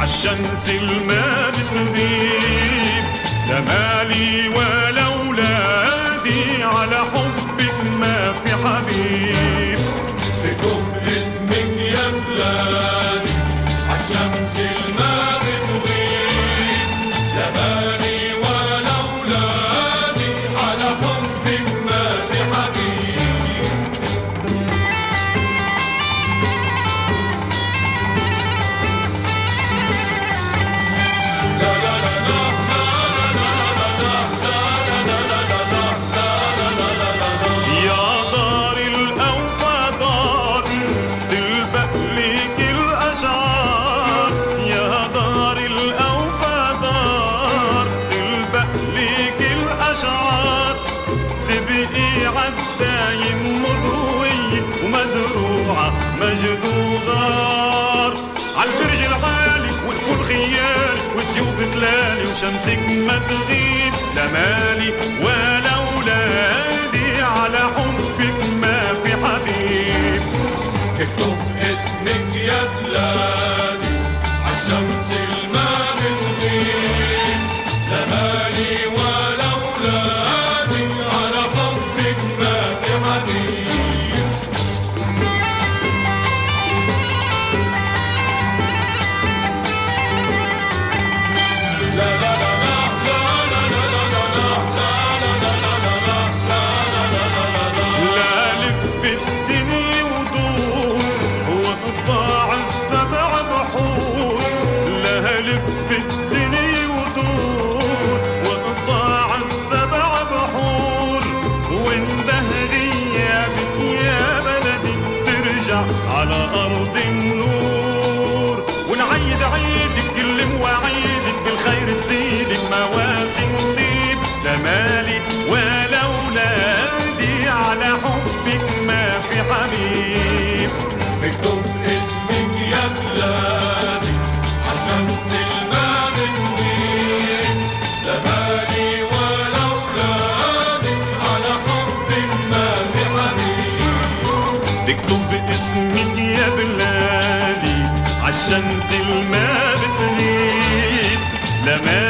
عالشمس الما بتغيب، لا مالي ولا ولادي على حبك ما في حبيب. بكم اسمك يا بلادي عالشمس الما بتغيب، لا مالي ولا ولادي على حبك ما في حبيب. يا دار الأوفى دار تلبق ليك الأشعار، يا دار الأوفى دار تلبق ليك الأشعار، تبقي عالدايم مضوية ومزروعة مجد وغار، عالبرج العالي وقفوا الخيال وسيوف تلالي وشمسك ما تغيب، لا مالي ولا ولادي على حبك ما في حبيب. اكتب اسمك يا بلادي عالشمس الما بتغيب، لا مالي ولا ولادي على حبك ما في حبيب. لا لا لا لا لا لا لا لف الدنيا ودور واقطع السبع بحور، لا لف الدنيا ودور واقطع السبع بحور، وانده غيابك يا بلدي ترجع على أرض النور، ونعيد عيدك كل مواعيدك بالخير تزيدك مواسم طيب، لا مالي ولا ولادي على حبك ما في حبيب. اكتب اسمك يا بلادي عالشمس الما بتغيب، لا مالي ولا ولادي على حبك ما في حبيب. تكتب اسمك يا بلادي عالشمس الما بتغيب، لا